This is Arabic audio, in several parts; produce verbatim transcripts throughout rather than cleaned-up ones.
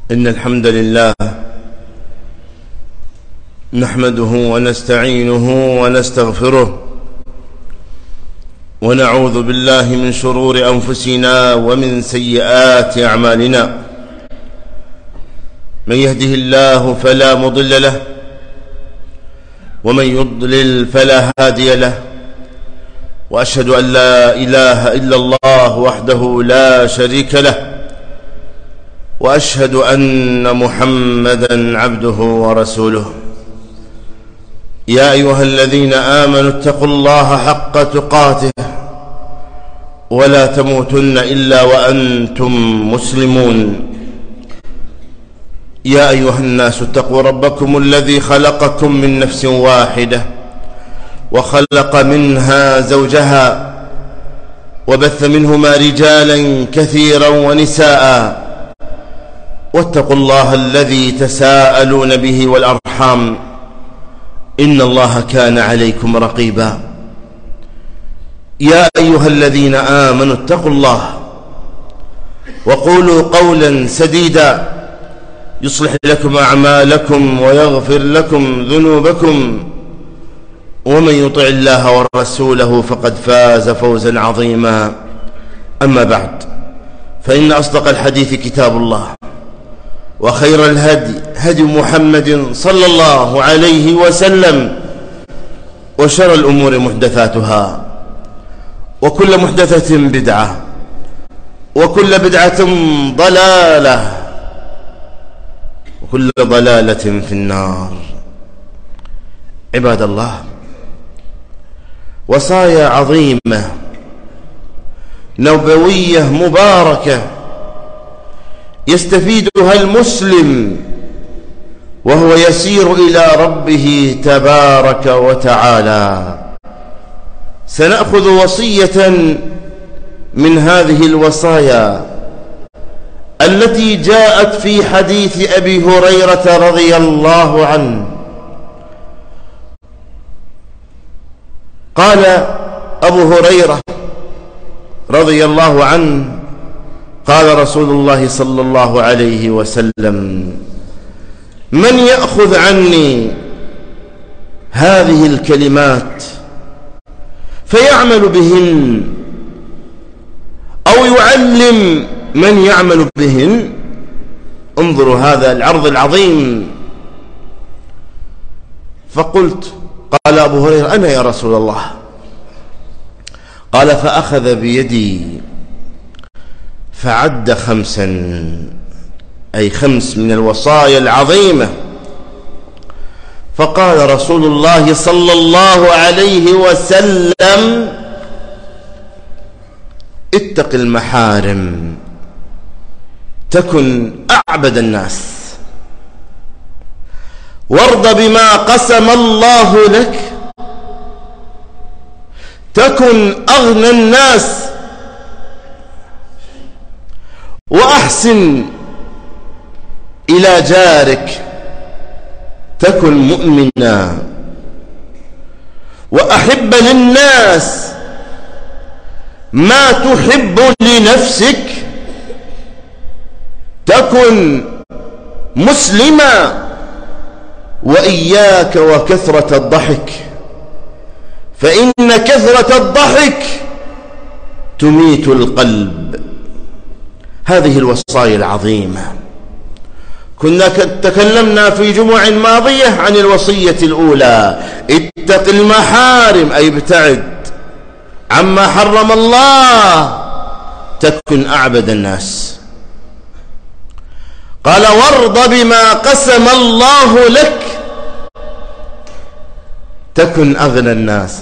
إن الحمد لله نحمده ونستعينه ونستغفره ونعوذ بالله من شرور أنفسنا ومن سيئات أعمالنا. من يهده الله فلا مضل له ومن يضلل فلا هادي له، وأشهد أن لا إله إلا الله وحده لا شريك له، وأشهد أن محمدًا عبده ورسوله. يا أيها الذين آمنوا اتقوا الله حق تقاته ولا تموتن إلا وأنتم مسلمون. يا أيها الناس اتقوا ربكم الذي خلقكم من نفس واحدة وخلق منها زوجها وبث منهما رجالا كثيرا ونساء، واتقوا الله الذي تساءلون به والأرحام إن الله كان عليكم رقيبا. يا أيها الذين آمنوا اتقوا الله وقولوا قولا سديدا يصلح لكم أعمالكم ويغفر لكم ذنوبكم، ومن يطع الله ورسوله فقد فاز فوزا عظيما. أما بعد، فإن أصدق الحديث كتاب الله، وخير الهدي هدي محمد صلى الله عليه وسلم، وشر الأمور محدثاتها، وكل محدثة بدعة، وكل بدعة ضلالة، وكل ضلالة في النار. عباد الله، وصايا عظيمة نبوية مباركة يستفيدها المسلم وهو يسير إلى ربه تبارك وتعالى. سنأخذ وصية من هذه الوصايا التي جاءت في حديث أبي هريرة رضي الله عنه. قال أبو هريرة رضي الله عنه: قال رسول الله صلى الله عليه وسلم: من يأخذ عني هذه الكلمات فيعمل بهن أو يعلم من يعمل بهن. انظروا هذا العرض العظيم. فقلت: قال أبو هريرة: أنا يا رسول الله. قال: فأخذ بيدي فعد خمسا، أي خمس من الوصايا العظيمة. فقال رسول الله صلى الله عليه وسلم: اتق المحارم تكن أعبد الناس، وارض بما قسم الله لك تكن أغنى الناس، وأحسن إلى جارك تكن مؤمنا، وأحب للناس ما تحب لنفسك تكن مسلما، وإياك وكثرة الضحك فإن كثرة الضحك تميت القلب. هذه الوصايا العظيمة. كنا تكلمنا في جمع ماضية عن الوصية الأولى: اتق المحارم، أي ابتعد عما حرم الله تكن أعبد الناس. قال: وارض بما قسم الله لك تكن أغنى الناس.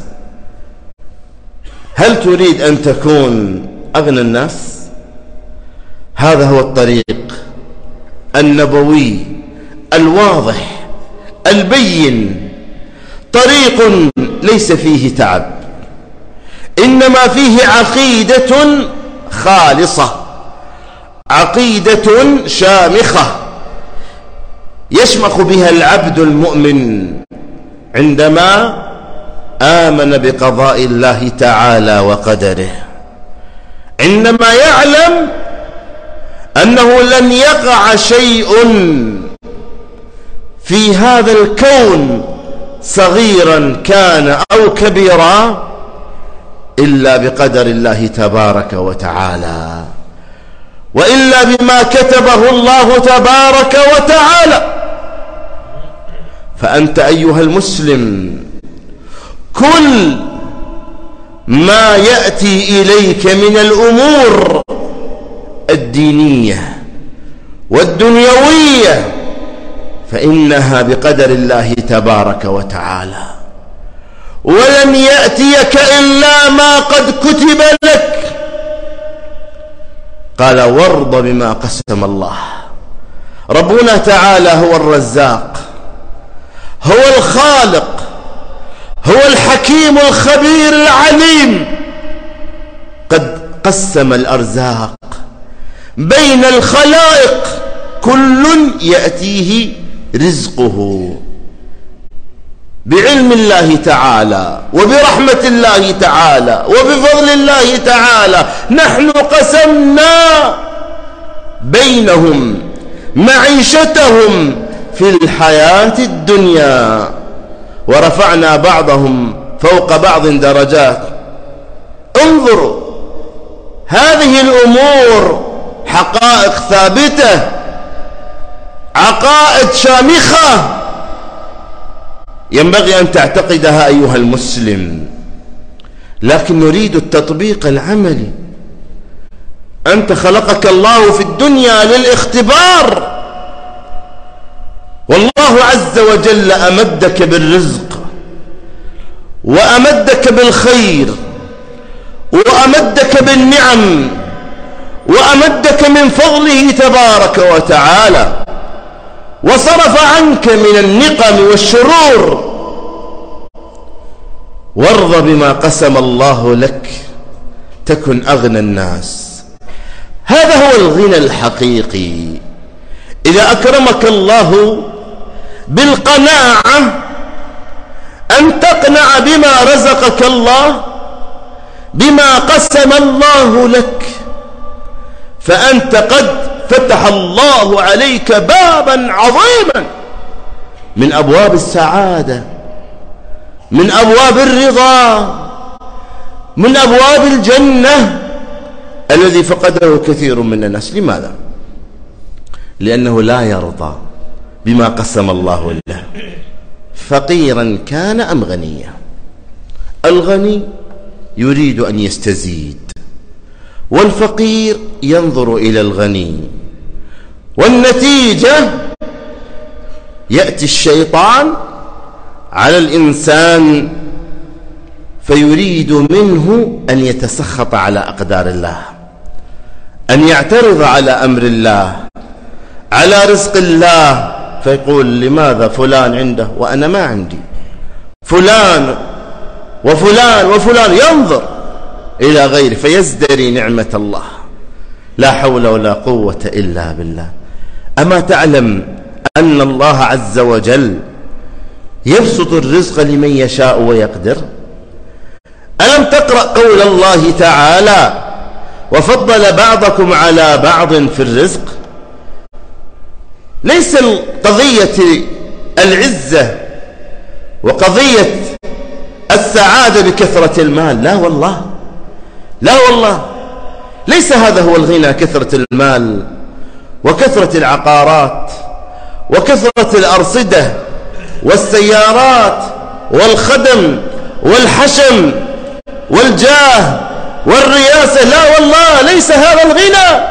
هل تريد أن تكون أغنى الناس؟ هذا هو الطريق النبوي الواضح البين، طريق ليس فيه تعب، إنما فيه عقيدة خالصة، عقيدة شامخة يشمخ بها العبد المؤمن عندما آمن بقضاء الله تعالى وقدره، عندما يعلم أنه لن يقع شيء في هذا الكون صغيرا كان أو كبيرا إلا بقدر الله تبارك وتعالى، وإلا بما كتبه الله تبارك وتعالى. فأنت أيها المسلم كل ما يأتي إليك من الأمور الدينية والدنيوية فإنها بقدر الله تبارك وتعالى، ولن يأتيك إلا ما قد كتب لك. قال وارض بما قسم الله. ربنا تعالى هو الرزاق، هو الخالق، هو الحكيم الخبير العليم، قد قسم الأرزاق بين الخلائق، كل يأتيه رزقه بعلم الله تعالى وبرحمة الله تعالى وبفضل الله تعالى. نحن قسمنا بينهم معيشتهم في الحياة الدنيا ورفعنا بعضهم فوق بعض درجات. انظروا، هذه الأمور حقائق ثابتة، عقائد شامخة ينبغي أن تعتقدها أيها المسلم، لكن نريد التطبيق العملي. أنت خلقك الله في الدنيا للاختبار، والله عز وجل أمدك بالرزق وأمدك بالخير وأمدك بالنعم وأمدك من فضله تبارك وتعالى، وصرف عنك من النقم والشرور. وارض بما قسم الله لك تكن أغنى الناس. هذا هو الغنى الحقيقي. إذا أكرمك الله بالقناعة أن تقنع بما رزقك الله، بما قسم الله لك، فأنت قد فتح الله عليك بابا عظيما من أبواب السعادة، من أبواب الرضا، من أبواب الجنة الذي فقده كثير من الناس. لماذا؟ لأنه لا يرضى بما قسم الله له، فقيرا كان أم غنيا. الغني يريد أن يستزيد، والفقير ينظر إلى الغني، والنتيجة يأتي الشيطان على الإنسان فيريد منه أن يتسخط على أقدار الله، أن يعترض على أمر الله، على رزق الله، فيقول لماذا فلان عنده وأنا ما عندي؟ فلان وفلان وفلان، ينظر إلى غيره فيزدري نعمة الله. لا حول ولا قوة إلا بالله. أما تعلم أن الله عز وجل يبسط الرزق لمن يشاء ويقدر؟ ألم تقرأ قول الله تعالى وفضل بعضكم على بعض في الرزق؟ ليس قضية العزة وقضية السعادة بكثرة المال، لا والله، لا والله، ليس هذا هو الغنى، كثرة المال وكثرة العقارات وكثرة الأرصدة والسيارات والخدم والحشم والجاه والرياسة. لا والله، ليس هذا الغنى.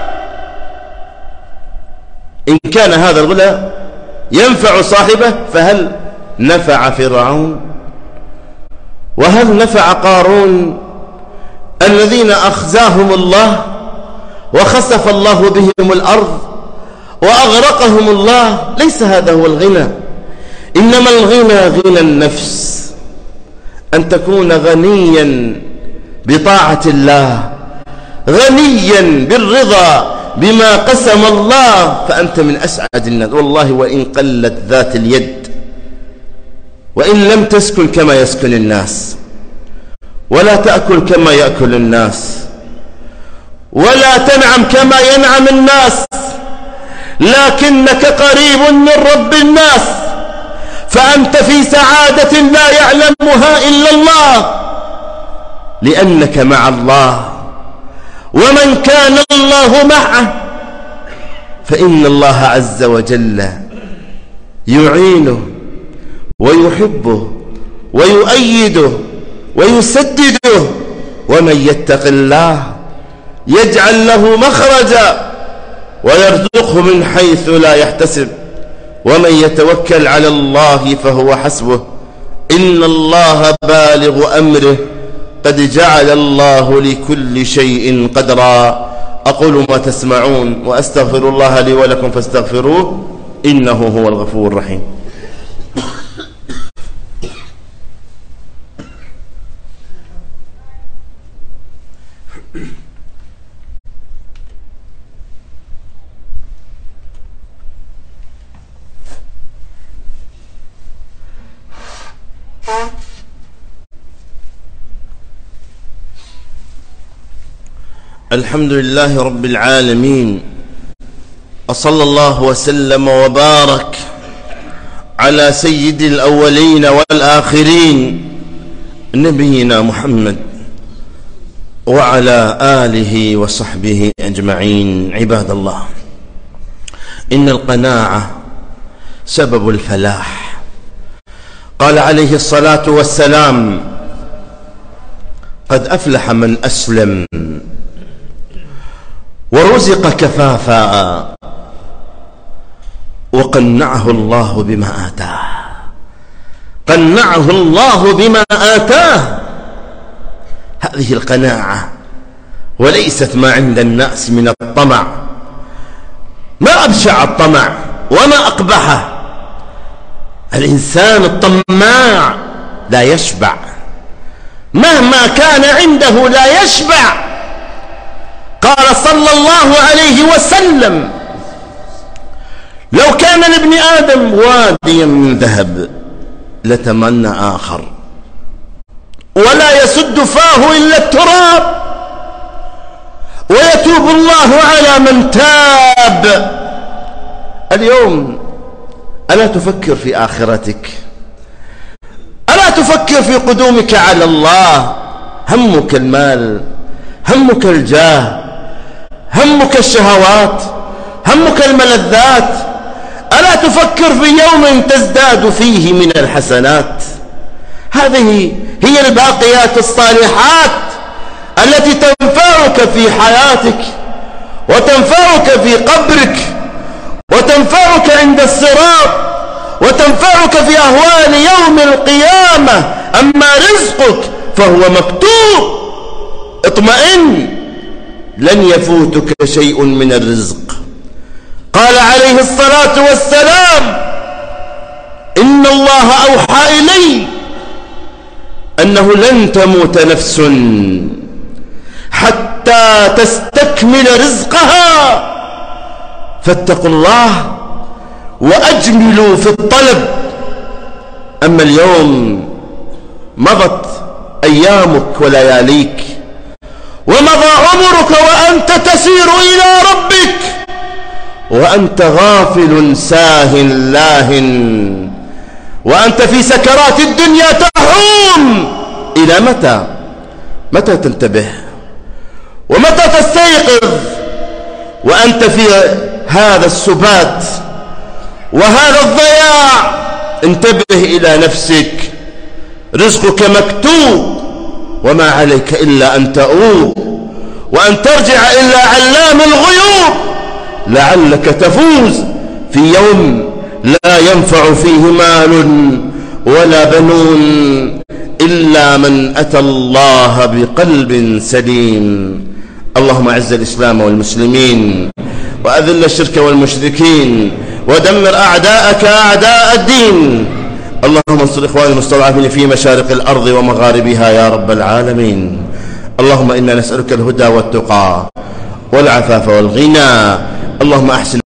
إن كان هذا الغنى ينفع صاحبه فهل نفع فرعون؟ وهل نفع قارون الذين أخزاهم الله وخسف الله بهم الأرض وأغرقهم الله؟ ليس هذا هو الغنى. إنما الغنى غنى النفس، أن تكون غنيا بطاعة الله، غنيا بالرضا بما قسم الله، فأنت من أسعد الناس والله. وإن قلت ذات اليد، وإن لم تسكن كما يسكن الناس، ولا تأكل كما يأكل الناس، ولا تنعم كما ينعم الناس، لكنك قريب من رب الناس، فأنت في سعادة لا يعلمها إلا الله، لأنك مع الله، ومن كان الله معه فإن الله عز وجل يعينه ويحبه ويؤيده ويسدده. ومن يتق الله يجعل له مخرجا ويرزقه من حيث لا يحتسب، ومن يتوكل على الله فهو حسبه، إن الله بالغ أمره قد جعل الله لكل شيء قدرا. أقول ما تسمعون وأستغفر الله لي ولكم فاستغفروه إنه هو الغفور الرحيم. الحمد لله رب العالمين، وصلى الله وسلم وبارك على سيد الأولين والآخرين نبينا محمد وعلى آله وصحبه أجمعين. عباد الله، إن القناعة سبب الفلاح. قال عليه الصلاة والسلام: قد أفلح من أسلم ورزق كفافا وقنعه الله بما آتاه. قنعه الله بما آتاه، هذه القناعة، وليست ما عند الناس من الطمع. ما أبشع الطمع وما أقبحه. الإنسان الطماع لا يشبع، مهما كان عنده لا يشبع. قال صلى الله عليه وسلم: لو كان لابن آدم واديا من ذهب لتمنى آخر، ولا يسد فاه إلا التراب، ويتوب الله على من تاب. اليوم ألا تفكر في آخرتك؟ ألا تفكر في قدومك على الله؟ همك المال، همك الجاه، همك الشهوات، همك الملذات. ألا تفكر في يوم تزداد فيه من الحسنات؟ هذه هي الباقيات الصالحات التي تنفعك في حياتك، وتنفعك في قبرك، وتنفعك عند الصراط، وتنفعك في أهوال يوم القيامة. أما رزقك فهو مكتوب، اطمئن، لن يفوتك شيء من الرزق. قال عليه الصلاة والسلام: إن الله أوحى إلي أنه لن تموت نفس حتى تستكمل رزقها، فاتقوا الله وأجملوا في الطلب. أما اليوم مضت أيامك ولياليك، ومضى عمرك وأنت تسير إلى ربك وأنت غافل ساهن لاهن، وأنت في سكرات الدنيا تحوم. إلى متى؟ متى تنتبه؟ ومتى تستيقظ وأنت في هذا السبات وهذا الضياع؟ انتبه إلى نفسك، رزقك مكتوب، وما عليك إلا أن تؤوب وأن ترجع إلى علام الغيوب، لعلك تفوز في يوم لا ينفع فيه مال ولا بنون إلا من أتى الله بقلب سليم. اللهم أعز الإسلام والمسلمين، وأذل الشرك والمشركين، ودمر أعداءك أعداء الدين. اللهم انصر إخواننا المستضعفين في مشارق الأرض ومغاربها يا رب العالمين. اللهم إنا نسألك الهدى والتقى والعفاف والغنى. اللهم أحسن